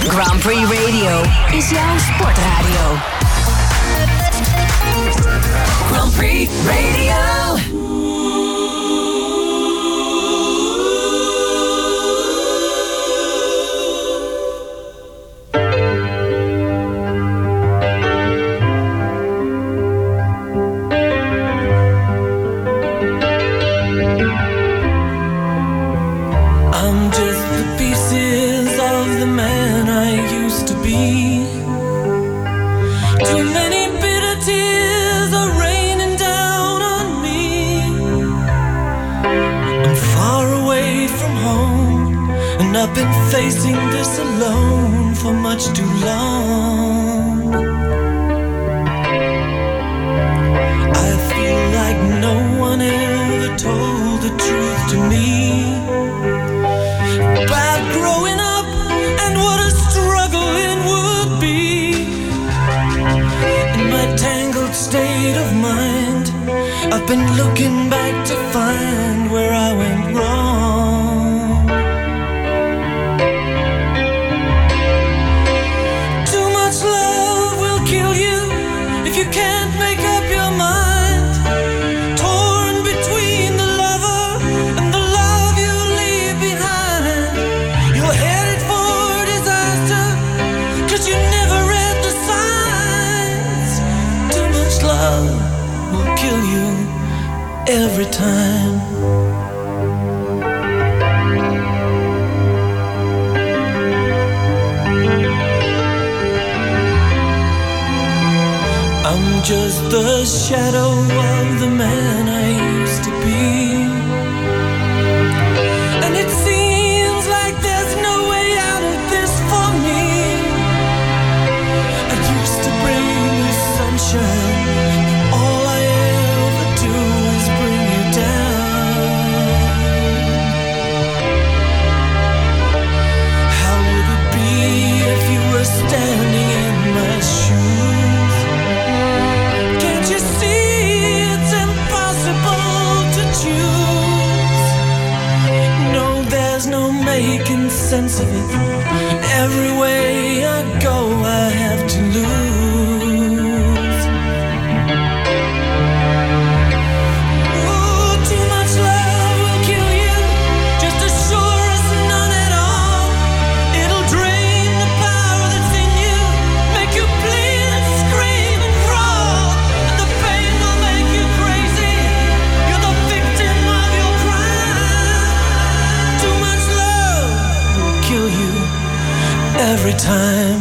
Grand Prix Radio is jouw sportradio. Grand Prix Radio. I've been facing this alone for much too long. I feel like no one ever told the truth to me about growing up and what a struggle it would be. In my tangled state of mind, I've been looking back to find where I went wrong. You can't make up your mind, torn between the lover and the love you leave behind. You're headed for disaster, 'cause you never read the signs. Too much love will kill you every time. I'm just the shadow of the man I used to be, and it seems like there's no way out of this for me. I used to bring you sunshine, all I ever do is bring you down. How would it be if you were standing in my shoes? You see, it's impossible to choose. No, there's no making sense of it. Every way I go, I have to lose. Ooh, too much love will kill you, just as sure as none at all. It'll drain the power that's in you, make you bleed and scream and crawl. Kill you every time.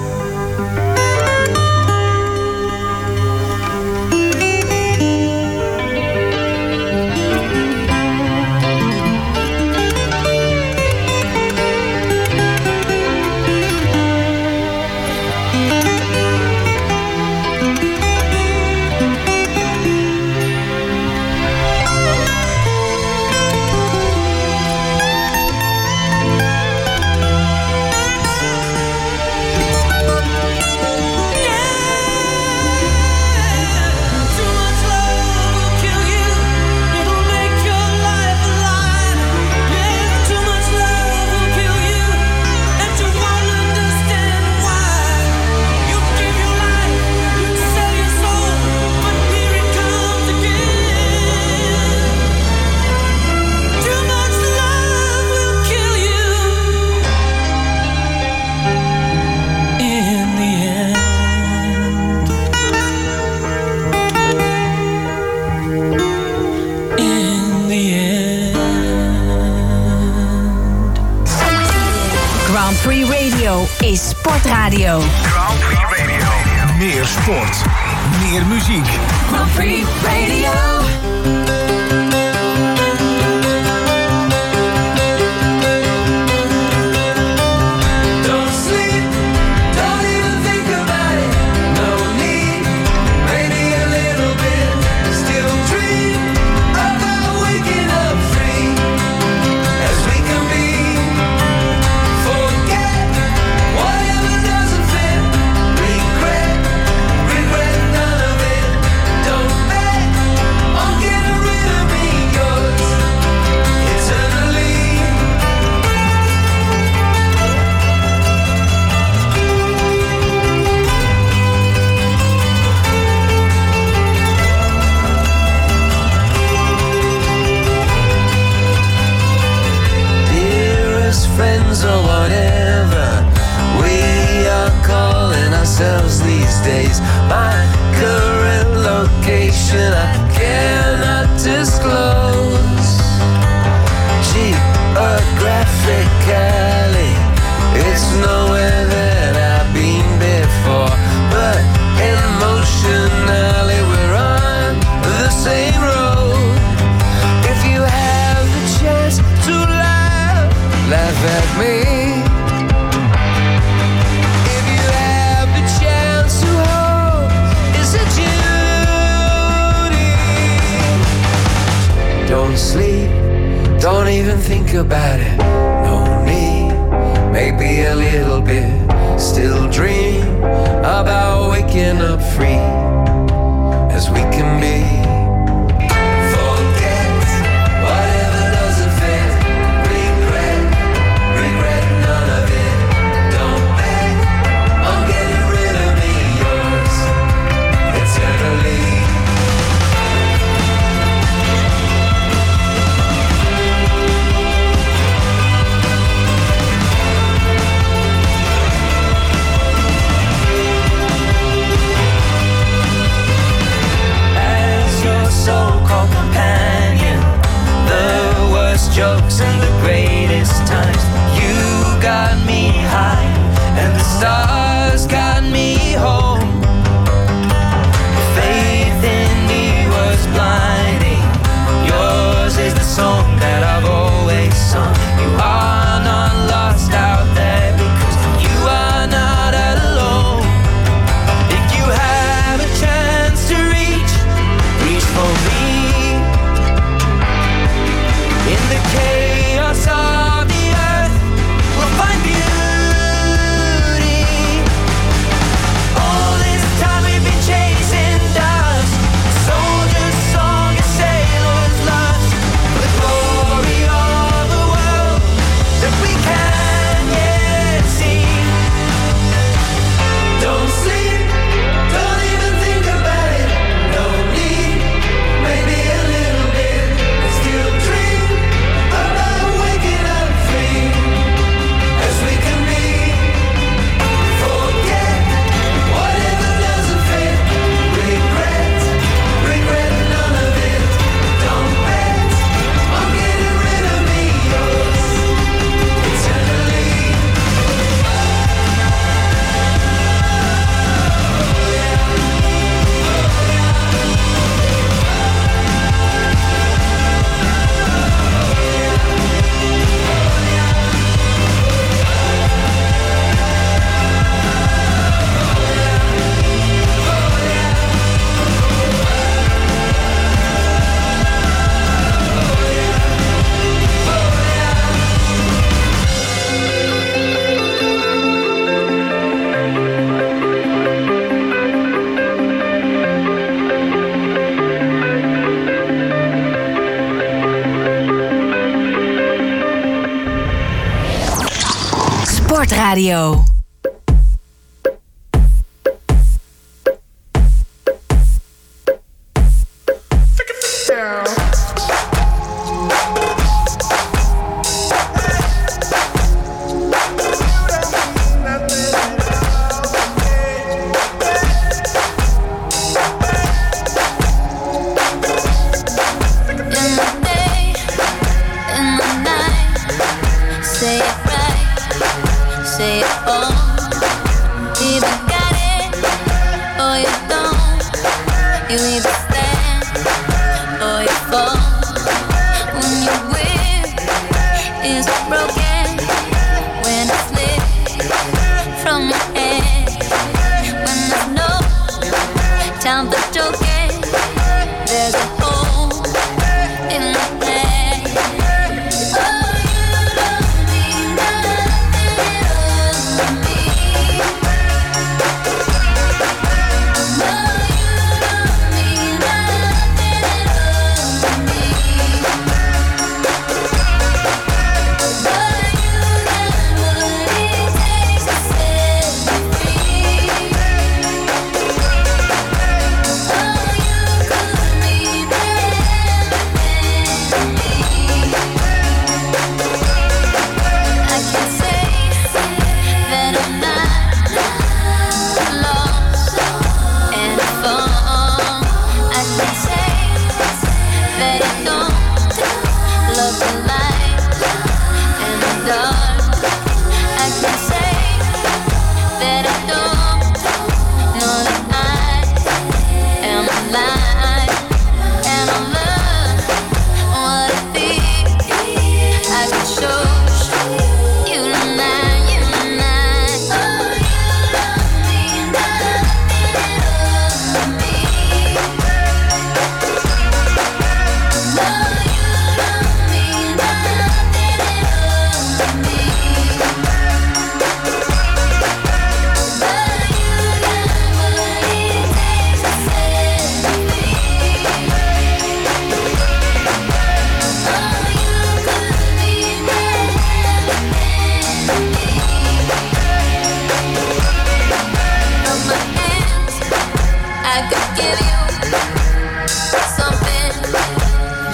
Is sportradio. Grand Prix Radio. Meer sport. Meer muziek. Grand Prix Radio. Regret none of it. Don't bet on days. My current location I cannot disclose. Geographically, it's nowhere that I've been before, but emotionally we're on the same road. If you have the chance to laugh at me. If you have the chance to hope, it's a duty. Don't sleep, don't even think about it. No need, maybe a little bit. Still dream about waking up free as we can be. Forget whatever doesn't fit. Regret none of it. Don't beg on getting rid of me, yours eternally. So-called companion, the worst jokes and the greatest times. You got me high and the stars got me home. Faith in me was blinding. Yours is the song that I've always sung. You are not lost out there because you are not alone. If you have a chance to reach for me in the chaos of the earth, we'll find beauty. All this time we've been chasing dust, soldier's song, a sailor's lust, for the glory of the world that we can yet see. Don't sleep, don't even think about it. No need, maybe a little bit. Still dream about waking up free as we can be. Forget whatever doesn't fit. Regret none of it. Don't bet on getting rid of me, yours eternally. Sportradio. Oh, you don't mean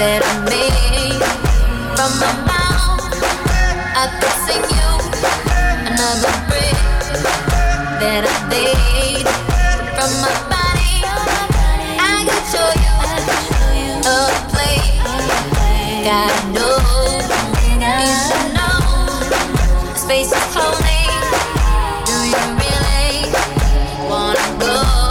that I made from my mouth. I could sing you another brick that I laid from my body. I could show you a place. Gotta know, you should know. The space is holy. Do you really wanna go?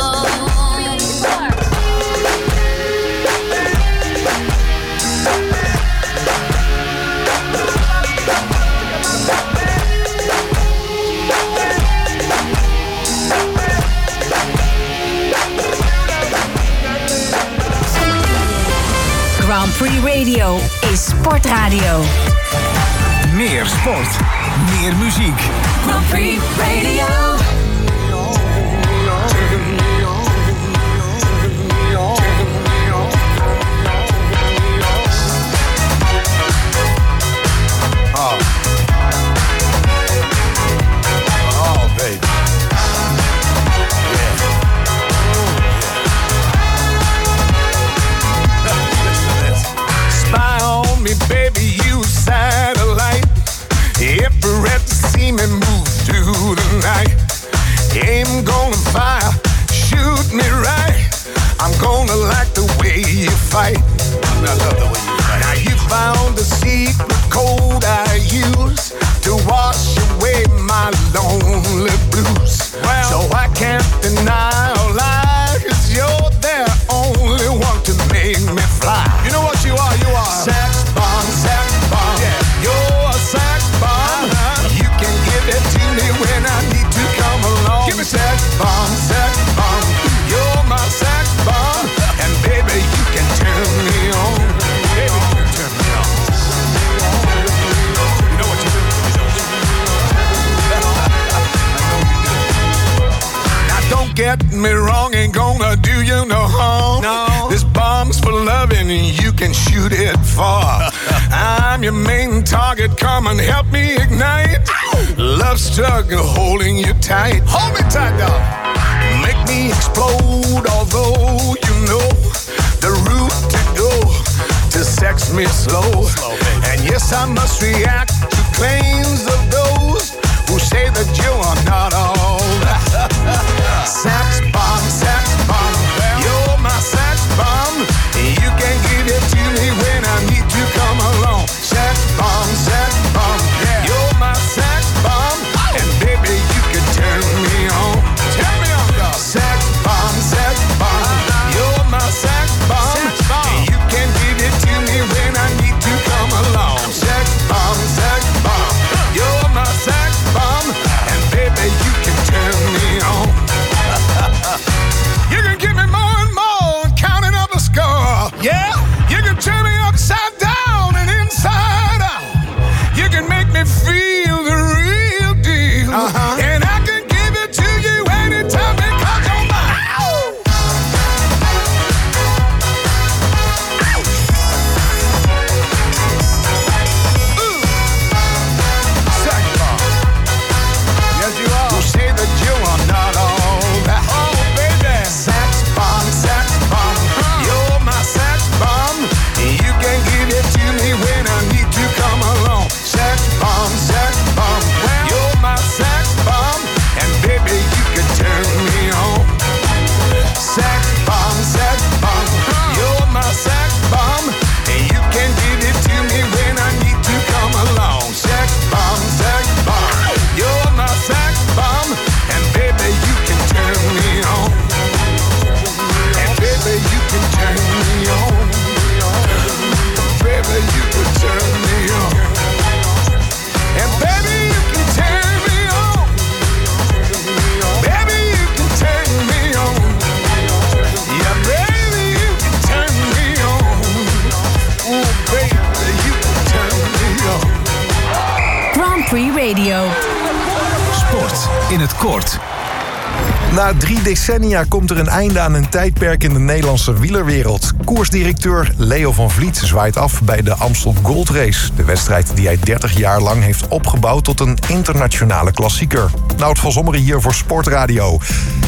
Grand Prix Radio is sportradio. Meer sport, meer muziek. Grand Prix Radio. Baby, you satellite. Infrared to see me move through the night. Aim gonna fire, shoot me right. I'm gonna like the way you fight. I love the way you fight. Now you found the secret code I use to wash away my lonely blues. Well, so I can't deny or lie, 'cause you're the only one to make me fly. You know what you are? You are sex bomb, yeah. You're a sex bomb. You can give it to me when I need to come along. Give me sex bomb, you're my sex bomb. And baby, you can turn me on. Baby, you can turn me on. You know what you do? I know you do. Now don't get me wrong, ain't gonna do you no harm. No. This bomb's for loving and you can shoot it far. I'm your main target, come and help me ignite. Love struggle holding you tight. Hold me tight, dog. Make me explode, although you know the route to go to sex me slow. And yes, I must react to claims of those who say that you are not all that. Sex bomb, you're my sex bomb. You can give it to me when I need to come along. Sex bomb, yeah. You're my sex bomb. And baby, you can turn me on. Turn me on, dog. Sex bomb, you're my sex bomb. You can give it to me when I need to come along. Sex bomb, you're my sex bomb. And baby, you can turn me on. You can give me more and more, counting up a score. Yeah, you can turn me upside down and inside out. You can make me feel the real deal. And I can give it to you anytime because you're mine. Sex bomb. Yes, you are. Who say that you are not all that. Oh, baby. Sex bomb. You're my sex bomb. You can give it to me when I need to come along. Sex bomb. You're my sex bomb. And baby, you can turn me on. Sex bomb. You're my sex bomb. And you can give it to me when I need to come along. Sex bomb. You're my sex bomb. And baby, you can turn me on. And baby, you can turn me on. Baby, you can turn me on. And baby, you can turn me on. Baby, you can turn me on. Yeah, baby, you can turn me on. Oh, baby, you can turn me on. Grand Prix Radio. Sport in het kort. Na 3 decennia komt er een einde aan een tijdperk in de Nederlandse wielerwereld. Koersdirecteur Leo van Vliet zwaait af bij de Amstel Gold Race. De wedstrijd die hij 30 jaar lang heeft opgebouwd tot een internationale klassieker. Nout van Zommeren hier voor Sportradio.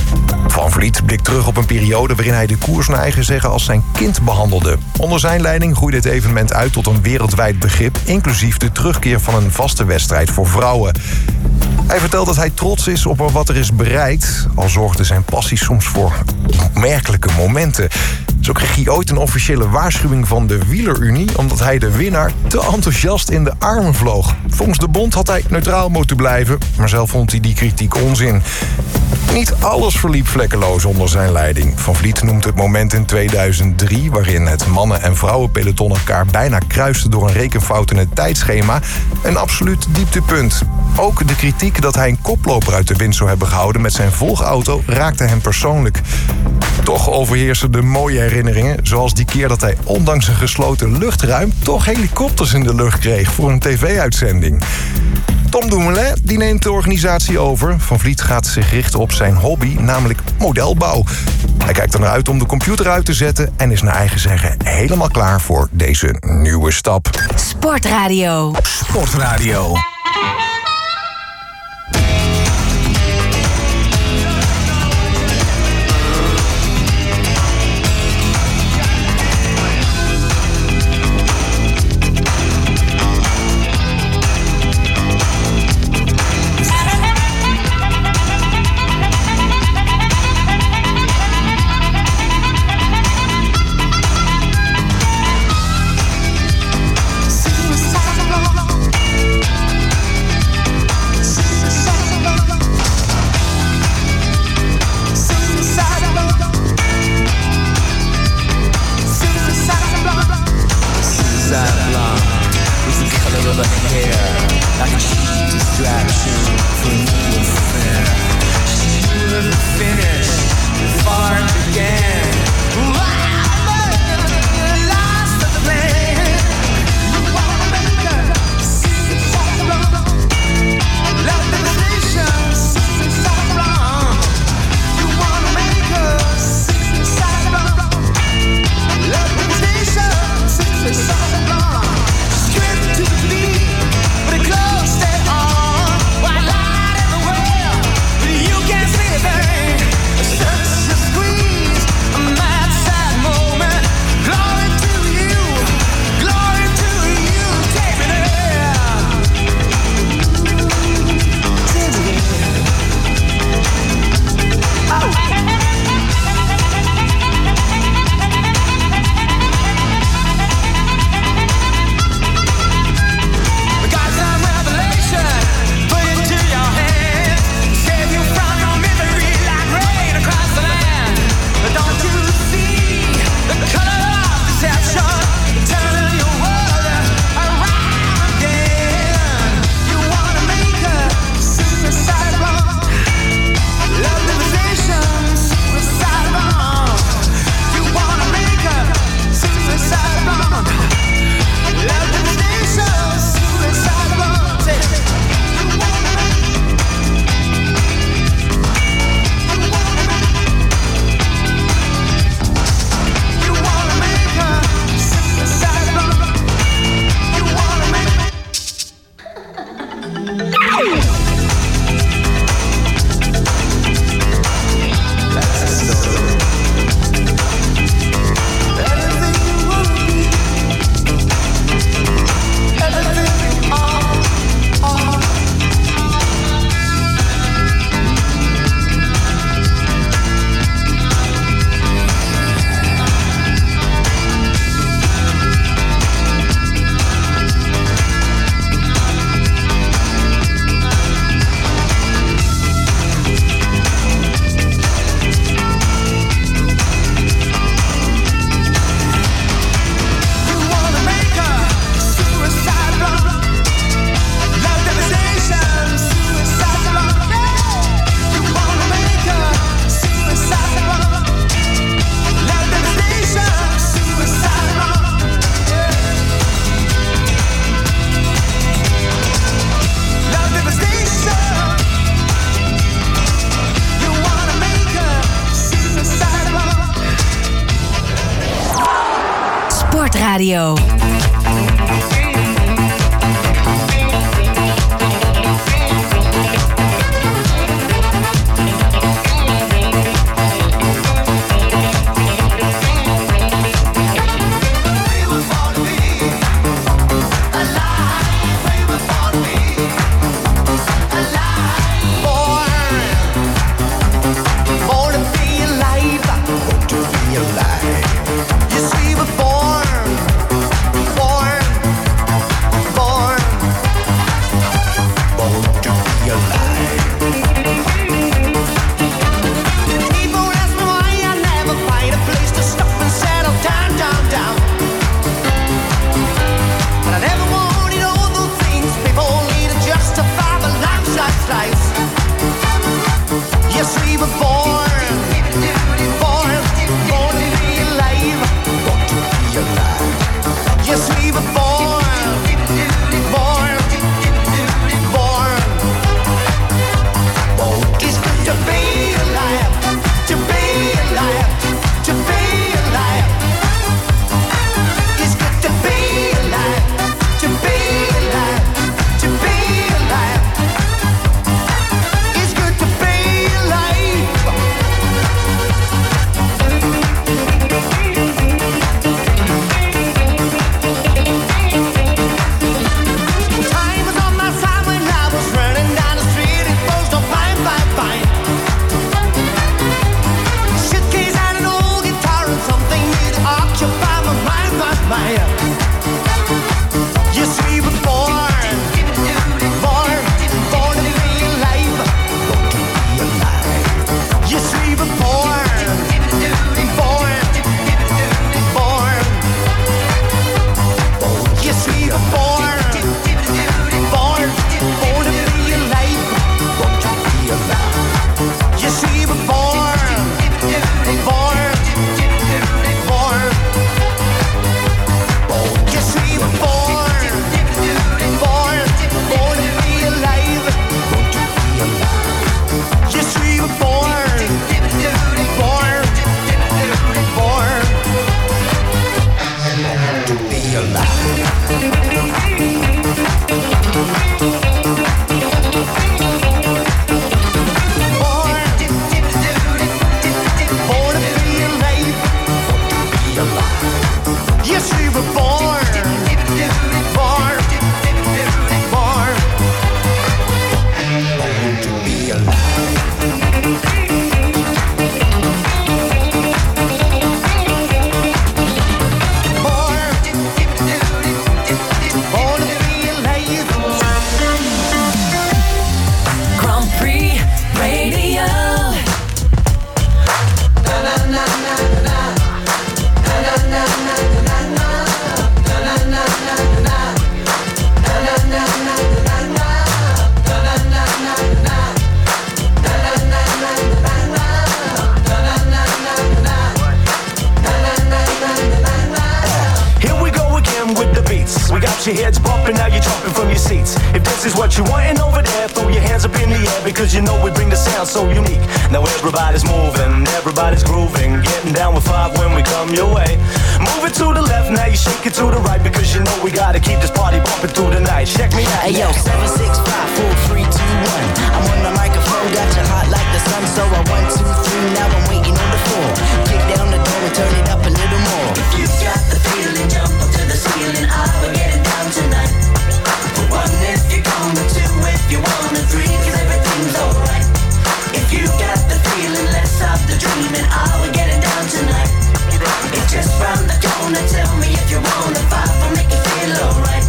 Van Vliet blikt terug op een periode waarin hij de koers naar eigen zeggen als zijn kind behandelde. Onder zijn leiding groeide het evenement uit tot een wereldwijd begrip, inclusief de terugkeer van een vaste wedstrijd voor vrouwen. Hij vertelt dat hij trots is op wat er is bereikt, al zorgde zijn passie soms voor opmerkelijke momenten. Zo kreeg hij ooit een officiële waarschuwing van de Wielerunie, omdat hij de winnaar te enthousiast in de armen vloog. Volgens de bond had hij neutraal moeten blijven, maar zelf vond hij die kritiek onzin. Niet alles verliep vlekkeloos onder zijn leiding. Van Vliet noemt het moment in 2003... waarin het mannen- en vrouwenpeloton elkaar bijna kruisten door een rekenfout in het tijdschema, een absoluut dieptepunt. Ook de kritiek dat hij een koploper uit de wind zou hebben gehouden met zijn volgauto raakte hem persoonlijk. Toch overheersen de mooie herinneringen, zoals die keer dat hij ondanks een gesloten luchtruim toch helikopters in de lucht kreeg voor een tv-uitzending. Tom Dumoulin die neemt de organisatie over. Van Vliet gaat zich richten op zijn hobby, namelijk modelbouw. Hij kijkt er naar uit om de computer uit te zetten en is naar eigen zeggen helemaal klaar voor deze nieuwe stap. Sportradio. Sportradio. Sportradio. drops, your head's bumping, now you're jumping from your seats. If this is what you wantin' over there, throw your hands up in the air, because you know we bring the sound so unique. Now everybody's moving, everybody's grooving, getting down with 5 when we come your way. Move it to the left, now you shake it to the right, because you know we gotta keep this party bumping through the night. Check me out. Hey yo, 7, 6, 5, 4, 3, 2, 1. I'm on the microphone, got you hot like the sun, so I 1, 2, 3, now I'm waiting on the floor. Kick down the door and turn it up a little more. If you got the feeling, jump up to the ceiling. We're getting down tonight. For 1, if you're gonna 2, if you wanna 3, 'cause everything's alright. If you got the feeling, let's stop the dreaming. We're getting down tonight. It's just round the corner. Tell me if you wanna 5, I'll make you feel alright.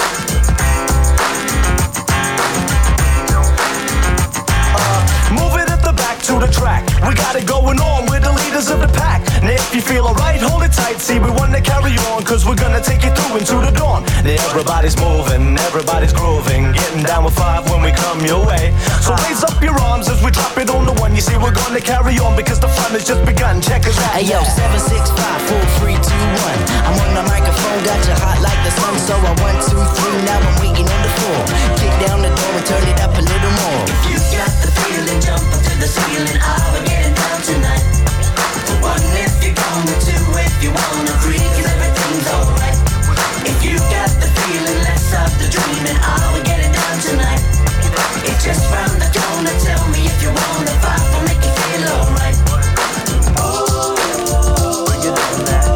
Move it at the back to the track. We got it going on, we're the leaders of the pack. Now if you feel alright, hold it tight. See, we wanna carry on, 'cause we're gonna take you through into the dawn. Now everybody's moving, everybody's grooving, getting down with 5 when we come your way. So raise up your arms as we drop it on the 1. You see, we're gonna carry on, because the fun has just begun. Check us out. Hey yo, 7, 6, 5, 4, 3, 2, 1. I'm on the microphone, got you hot like the sun, so I 1, 2, 3, now I'm waiting on the floor. Kick down the door and turn it up a little more. If you got the feeling, jump up to the ceiling. We're getting down tonight. For 1, if you're gonna 2, if you wanna 3, 'cause everything's alright. If you got the feeling, let's stop the dreaming. We're getting down tonight. It's just round the corner. Tell me if you wanna 5, I'll make you feel alright. Bring it down now.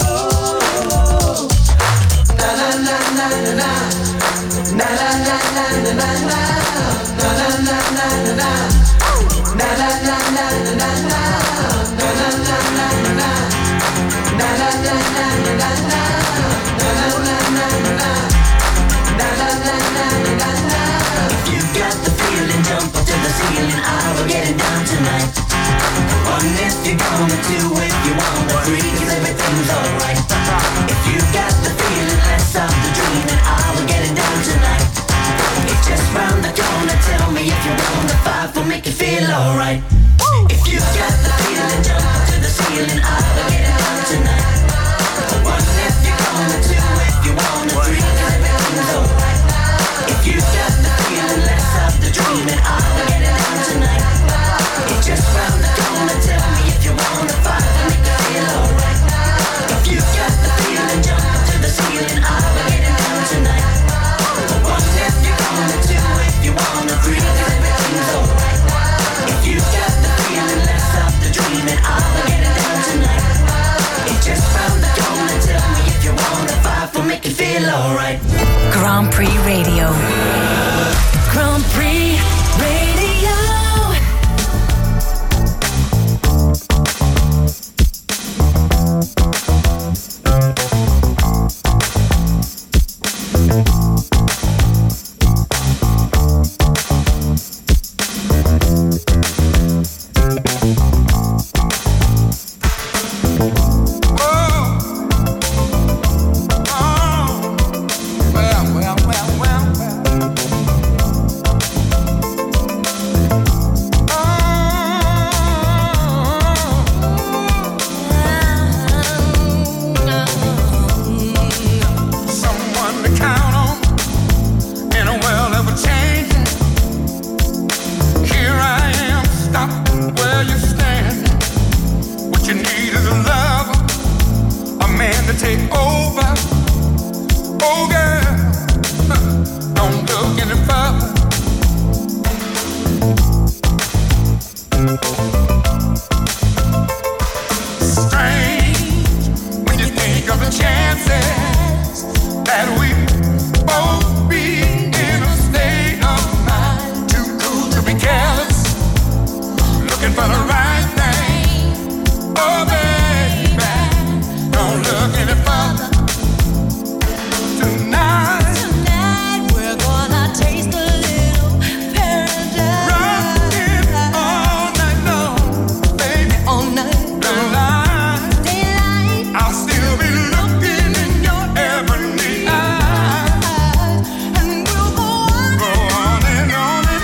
Na na na na na na na na na na na na na na na na na na na. Na na na na na na na na na na na na na. Na na na na na na na na na na na na. Na na na na na na na. If you got the feeling, jump up to the ceiling. We're getting down tonight. 1, if you're gonna 2, if you wanna 3, 'cause everything's alright. If you got the feeling, let's stop the dreaming. We're getting down tonight. It's just round the corner. Tell me if you wanna 5, we'll make you feel alright. If you got the feeling, jump up to the ceiling. We're getting down tonight. 1, if you're gonna 2, if you wanna 3, 'cause everything's alright. If you got the feeling, let's stop the dreaming. We're getting down tonight. It's just round the corner. Tell me if you wanna 5, we'll make you feel alright. If you got the feeling, jump up to the ceiling. We're getting down tonight. 1, if you're gonna 2, if you wanna 3, 'cause everything's alright. If you got the feeling, let's stop the dreaming. We're getting down tonight. It's just round the corner. Tell me if you wanna 5, we'll make you feel alright. Grand Prix Radio. Grand Prix Radio.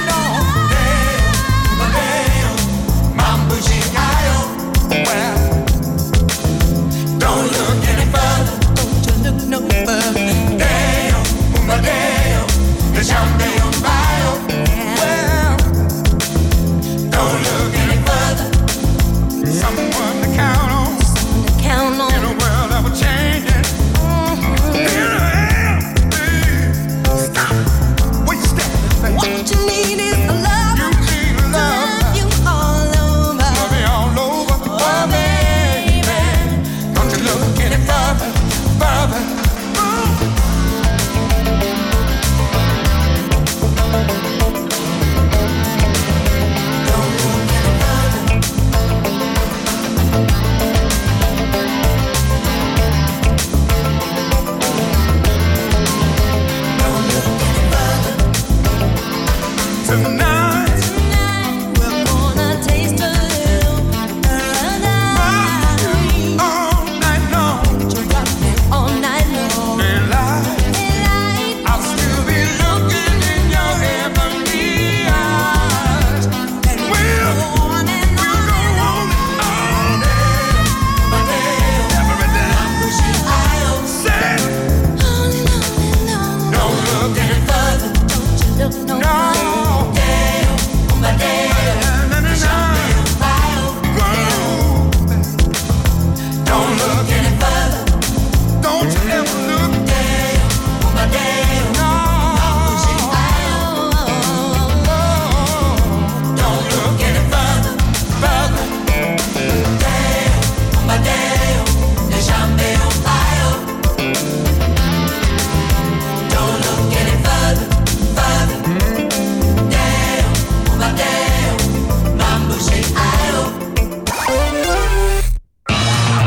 Well,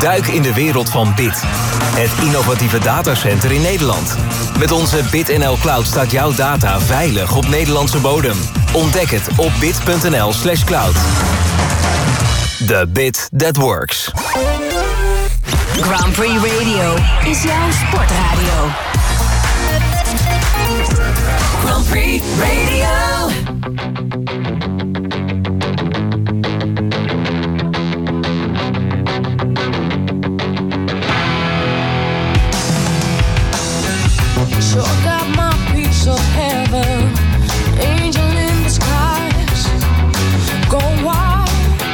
Duik in de wereld van BIT. Het innovatieve datacenter in Nederland. Met onze BitNL Cloud staat jouw data veilig op Nederlandse bodem. Ontdek het op bit.nl/cloud. The bit that works. Grand Prix Radio is jouw sportradio. Grand Prix Radio. Sure got my piece of heaven, angel in disguise, go wild.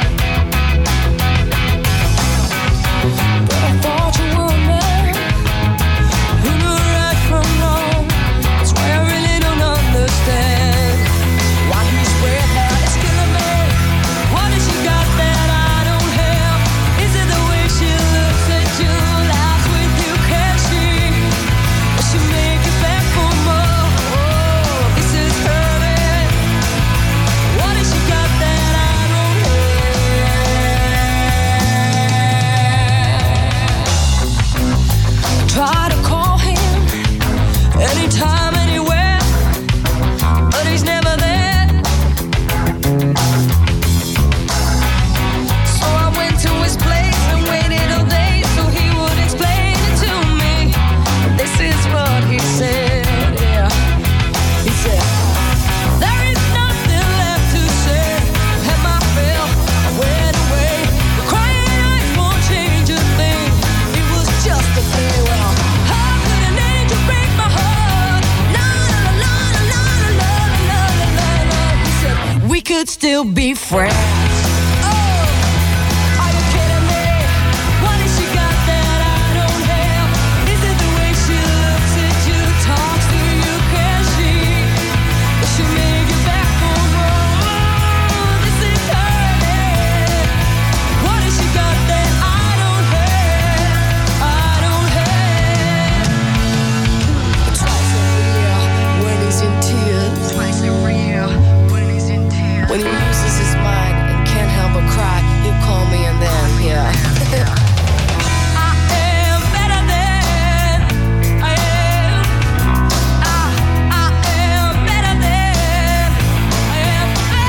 But I thought you were a man who knew right from wrong. That's why I really don't understand why he's red hair is killing me. What has she got that I don't have? Is it the way she looks at you, laughs with you, can she? Does she make you back for more? Oh, this is hurting. What has she got that I don't have? Try to call him anytime, anywhere, but he's never there. So I went to his place and waited all day so he would explain it to me. This is what he said, yeah. He said, there is nothing left to say. Have I felt, I went away. The crying eyes won't change a thing. It was just a play. Well, how could an angel break my heart? La la la la la la la la la. He said, we could still be friends. Oh, are you kidding me? What has she got that I don't have? Is it the way she looks at you, talks to you, can she? Does she make you back for more? Oh, this is hurting. What has she got that I don't have? I don't have. Twice every year when he's in tears. Twice every year when he's in tears. When he loses his mind and can't help but cry, he'll call me and then, yeah. I am better than I am. I am better than I am.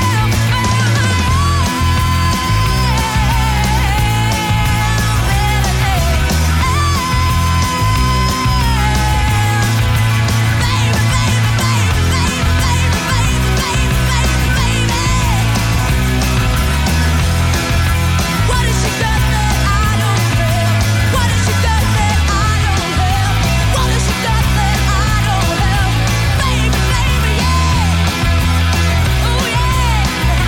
What has she got that I don't have? What has she got that I don't have? What has she got that I don't have? Baby, baby, yeah. Oh yeah.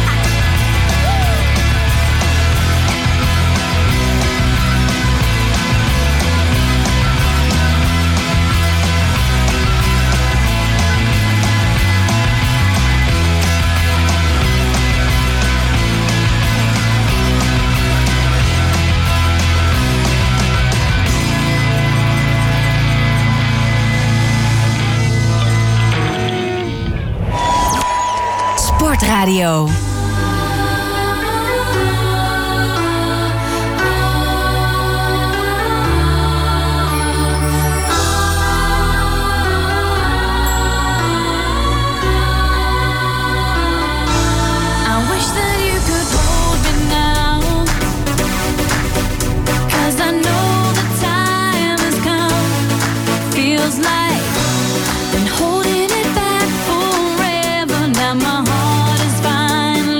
Sportradio. I wish that you could hold me now, 'cause I know the time has come. Feels like been holding it back forever. Now my heart is finally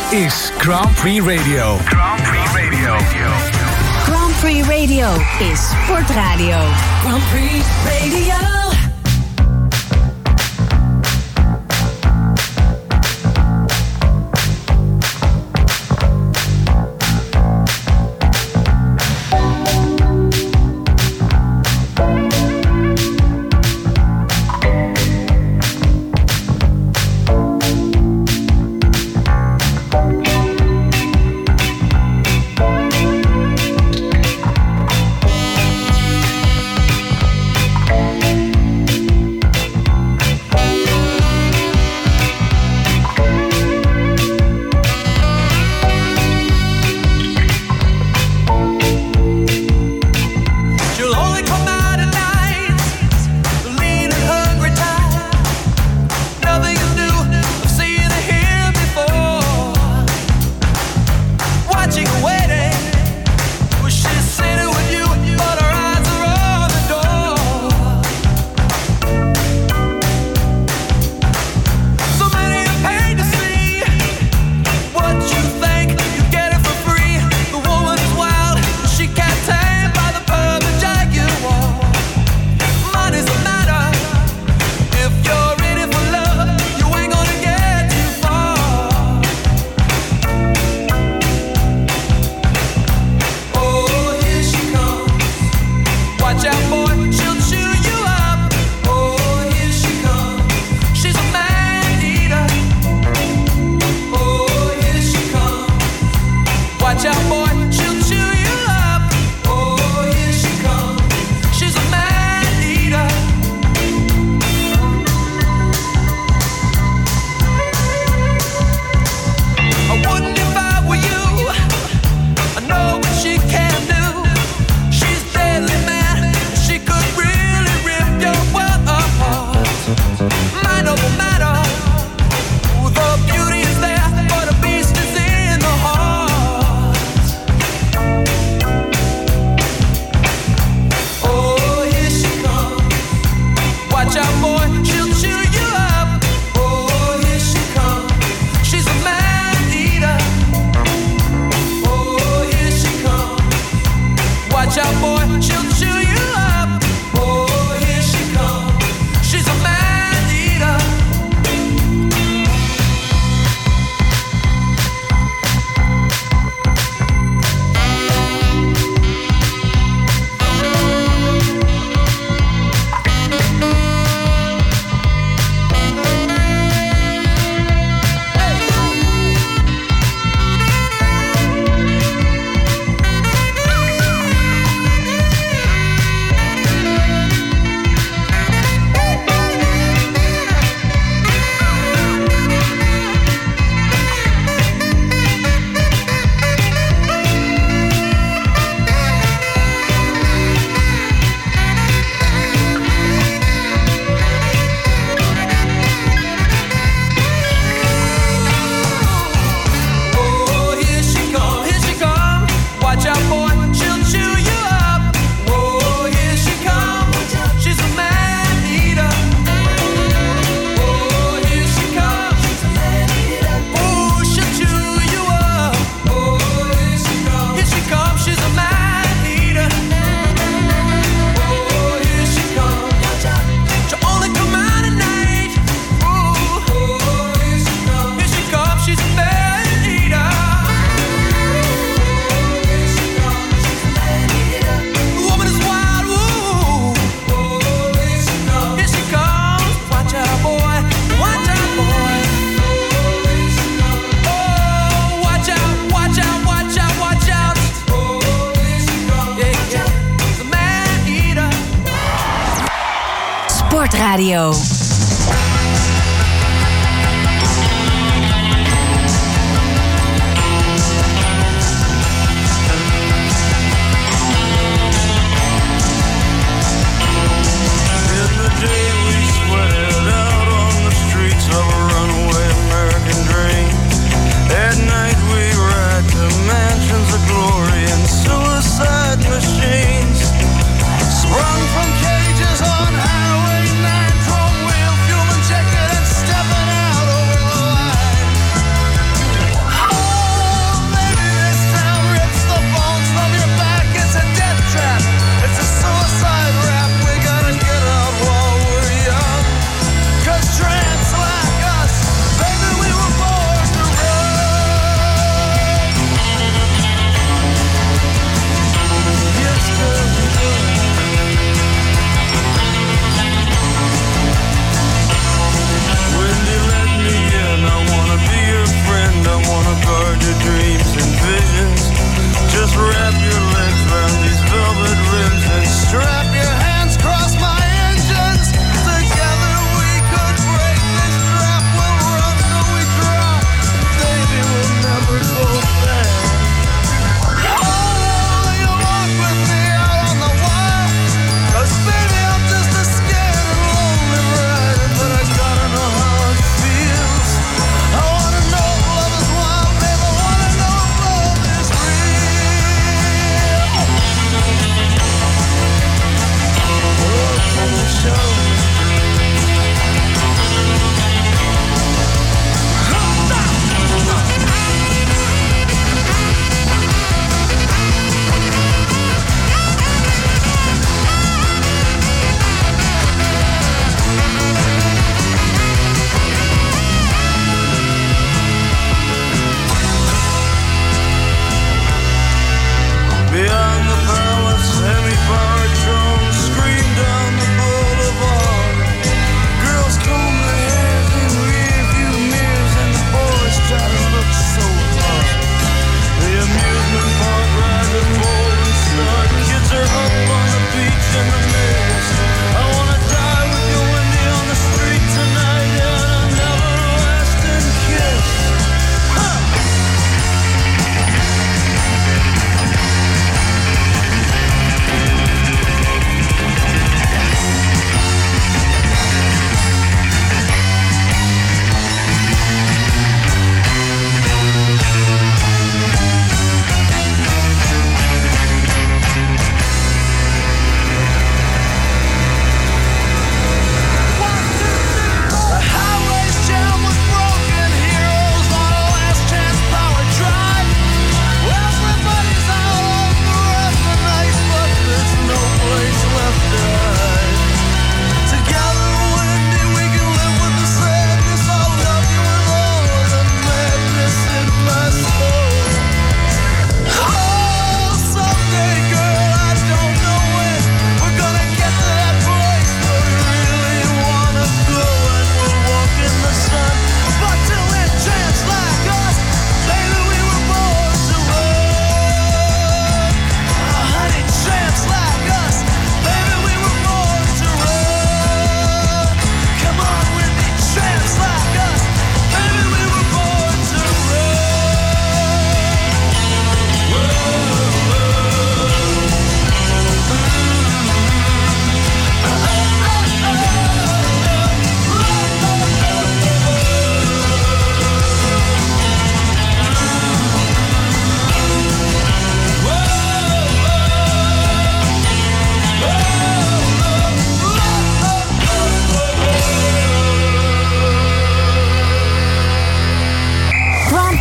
is Grand Prix Radio. Grand Prix Radio. Grand Prix Radio is sportradio. Grand Prix Radio. Sportradio. Sprung from cages on Highway 9, drove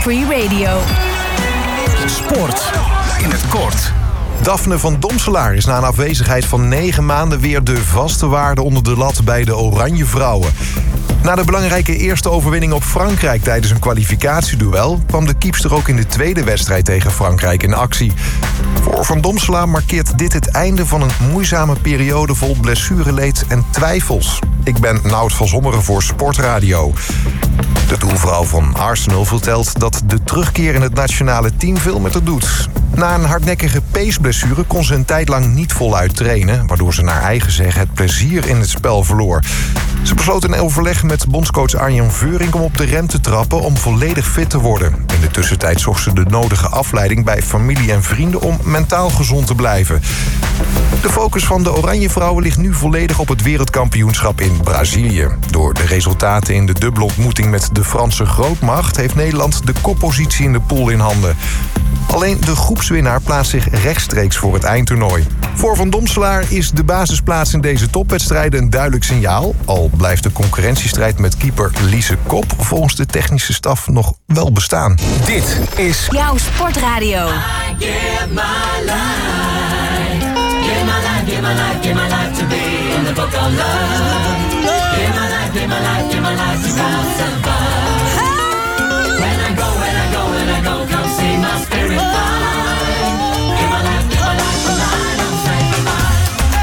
Free Radio. Sport in het kort. Daphne van Domselaar is na een afwezigheid van 9 maanden weer de vaste waarde onder de lat bij de Oranje Vrouwen. Na de belangrijke eerste overwinning op Frankrijk tijdens een kwalificatieduel kwam de kiepster ook in de tweede wedstrijd tegen Frankrijk in actie. Voor Van Domselaar markeert dit het einde van een moeizame periode vol blessureleed en twijfels. Ik ben Nout van Zommeren voor Sportradio. De doelvrouw van Arsenal vertelt dat de terugkeer in het nationale team veel met haar doet. Na een hardnekkige peesblessure kon ze een tijd lang niet voluit trainen, waardoor ze naar eigen zeggen het plezier in het spel verloor. Ze besloot in overleg met bondscoach Arjen Veurink om op de rem te trappen om volledig fit te worden. In de tussentijd zocht ze de nodige afleiding bij familie en vrienden om mentaal gezond te blijven. De focus van de Oranje Vrouwen ligt nu volledig op het wereldkampioenschap in Brazilië. Door de resultaten in de dubbele ontmoeting met de Franse grootmacht heeft Nederland de koppositie in de pool in handen. Alleen de groepswinnaar plaatst zich rechtstreeks voor het eindtoernooi. Voor Van Domselaar is de basisplaats in deze topwedstrijden een duidelijk signaal. Al blijft de concurrentiestrijd met keeper Lise Kop volgens de technische staf nog wel bestaan. Dit is jouw Sportradio. Give my life, give my life, give my life, give my life to be in the book of love. Give my life, give my life, give my life to survive. When I go, when I go, when I go, come see my spirit fly. Give my life tonight, I'm sanctified.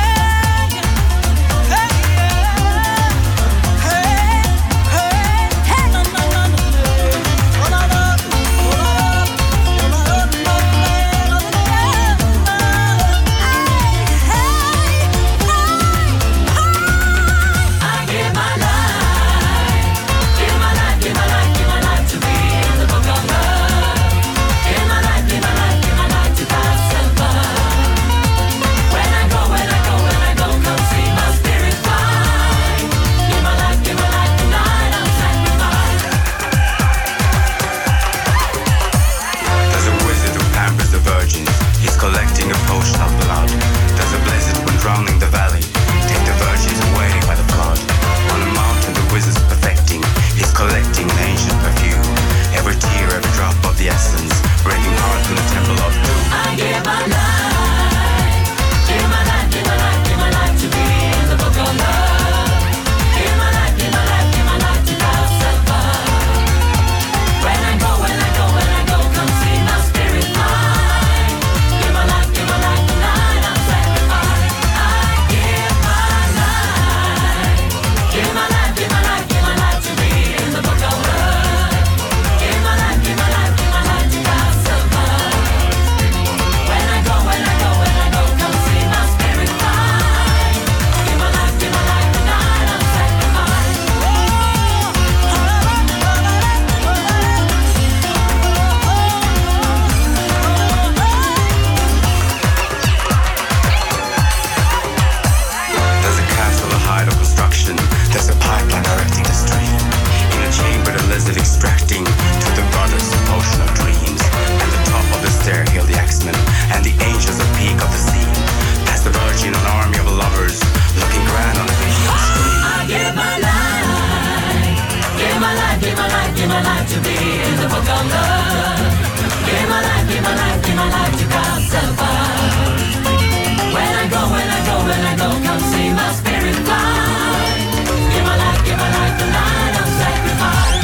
Collecting a potion of blood. There's a blizzard when drowning the valley. Take the virgins away by the flood. On a mountain the wizard's perfecting. He's collecting an ancient perfume. Every tear, every drop of the essence. Breaking hearts in the temple of doom. I give my life. Give my life, give my life, give my life to be in the book of love. Give my life, give my life, give my life to survive. When I go, when I go, when I go, come see my spirit fly. Extracting to the goddess a potion of dreams. At the top of the stair hail the axemen and the angels at peak of the scene. Past the virgin, an army of lovers looking grand on a visual screen. I give my life, give my life, give my life, give my life to be in the book of love. Give my life, give my life, give my life to God survive. When I go, when I go, when I go, come see my spirit fly. Give my life tonight, I'm sacrificed.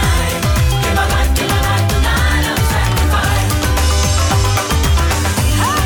Hey!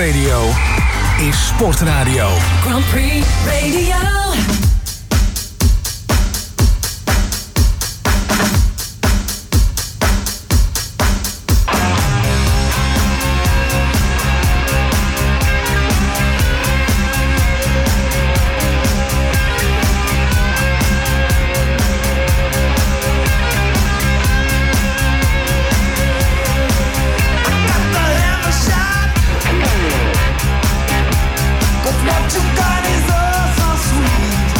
Radio is Sportradio. Grand Prix Radio. What you got is oh so sweet.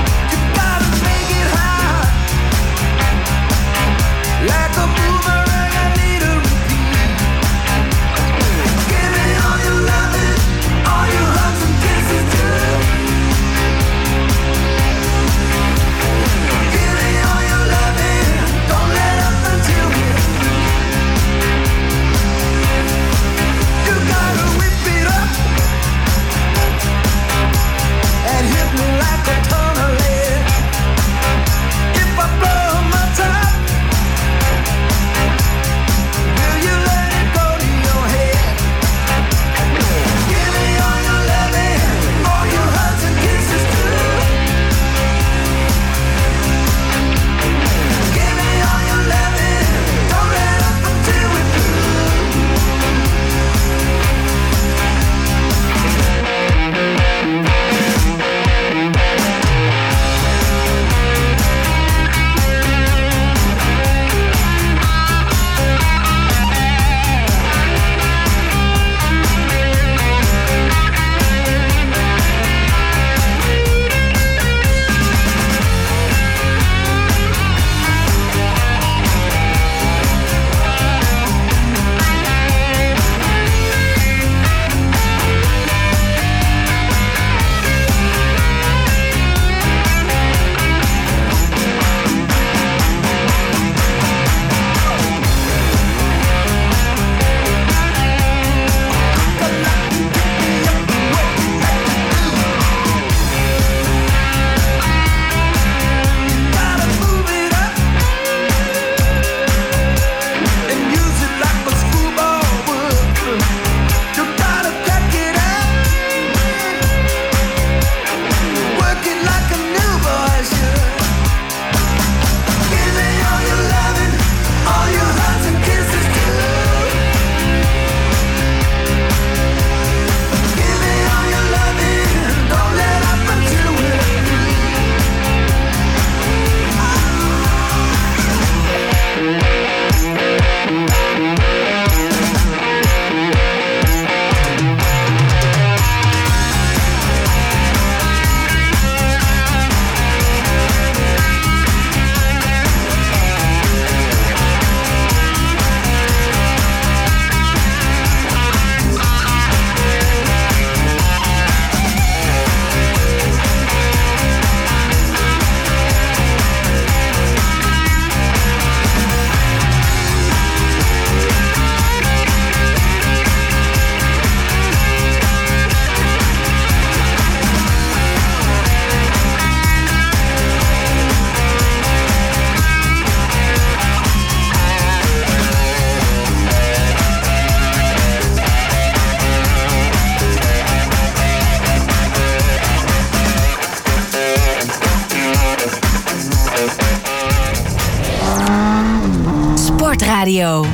Radio.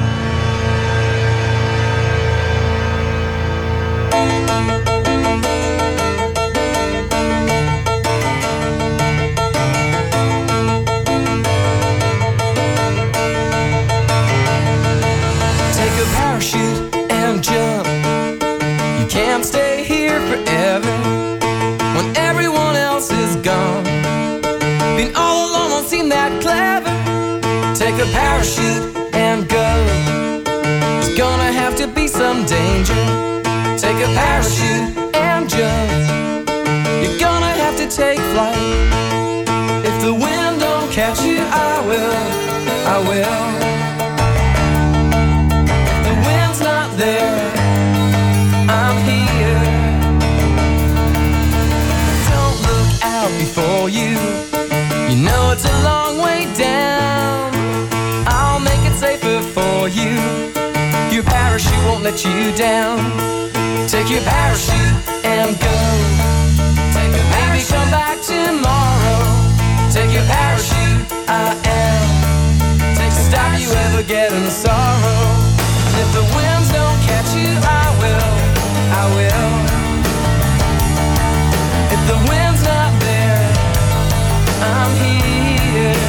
Can't stay here forever when everyone else is gone. Being all alone won't seem that clever. Take a parachute and go. There's gonna have to be some danger. Take a parachute and jump. You're gonna have to take flight. If the wind don't catch you, I will. If the wind's not there, I'm here. Don't look out before you. You know it's a long way down. I'll make it safer for you. Your parachute won't let you down. Take your parachute and go. Maybe come back tomorrow. Take your parachute, I am. Take to stop you ever getting sorrow. And if the winds don't catch you, I will. If the wind's not there, I'm here.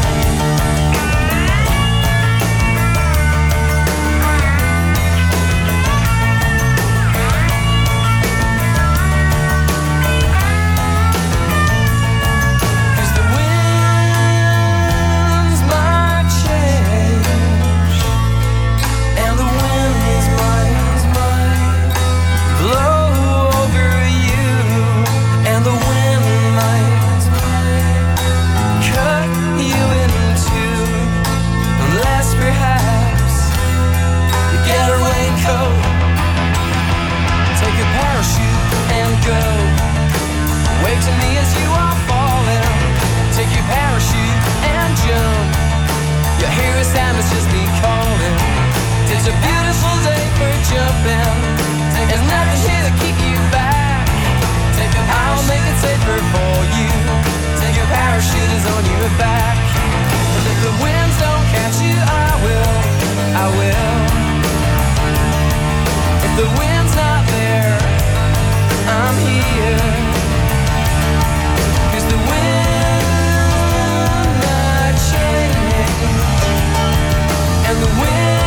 It's a beautiful day for jumping. There's nothing here to keep you back. I'll make it safer for you. Take your parachute is on your back. And if the winds don't catch you, I will. If the wind's not there, I'm here. 'Cause the wind might change. And the wind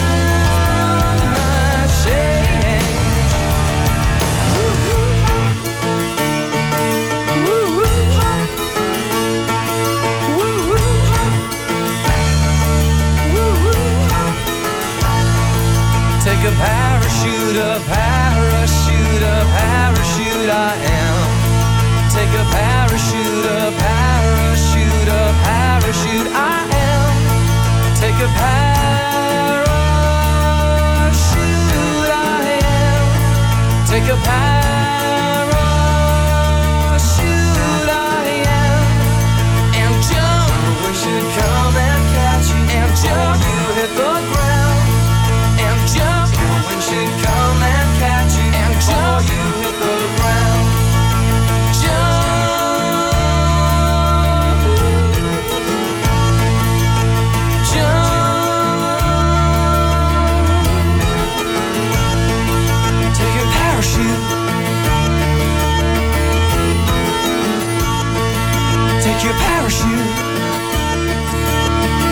take a parachute, a parachute, a parachute, I am. Take a parachute, a parachute, a parachute, I am. Take a parachute, I am. Take a parachute, I am. And jump, we should come and catch you. And jump, you hit the